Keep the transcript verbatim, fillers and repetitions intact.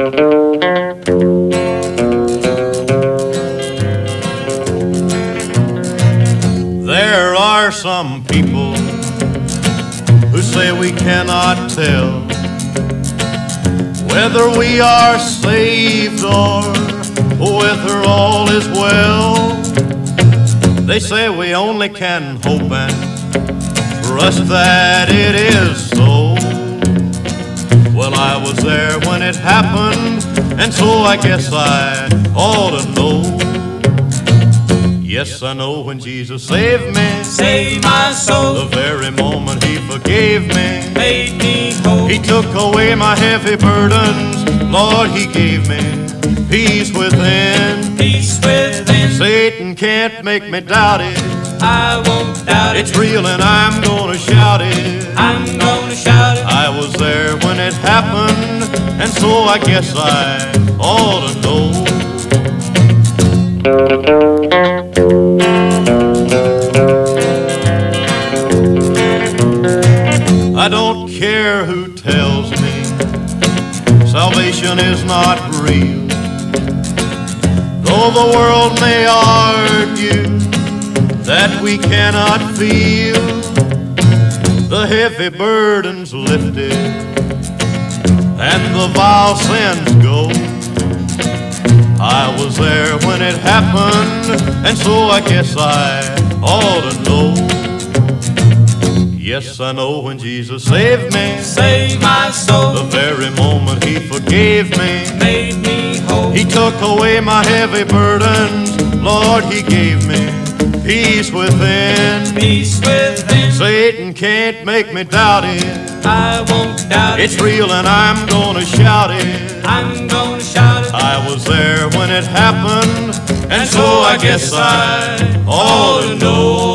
There are some people who say we cannot tell whether we are saved or whether all is well. They say we only can hope and trust that it is so. Well, I was there when it happened, and so I guess I ought to know. Yes, I know when Jesus saved me, saved my soul, the very moment He forgave me, made me whole. He took away my heavy burdens, Lord, He gave me peace within. Peace within. Satan can't make me doubt it. I won't doubt it. It's real and I'm gonna shout it. I'm gonna shout it. I was there when it happened, and so I guess I ought to know. I don't care who tells me salvation is not real, though the world may argue that we cannot feel the heavy burdens lifted and the vile sins go. I was there when it happened, and so I guess I ought to know. Yes, I know when Jesus saved me, saved my soul, the very moment He forgave me, made me whole. He took away my heavy burdens, Lord, He gave me peace within. Peace within. Satan can't make me doubt it. I won't doubt it. It's real and I'm gonna shout it. I'm gonna shout it. I was there when it happened, and so I guess I ought to know.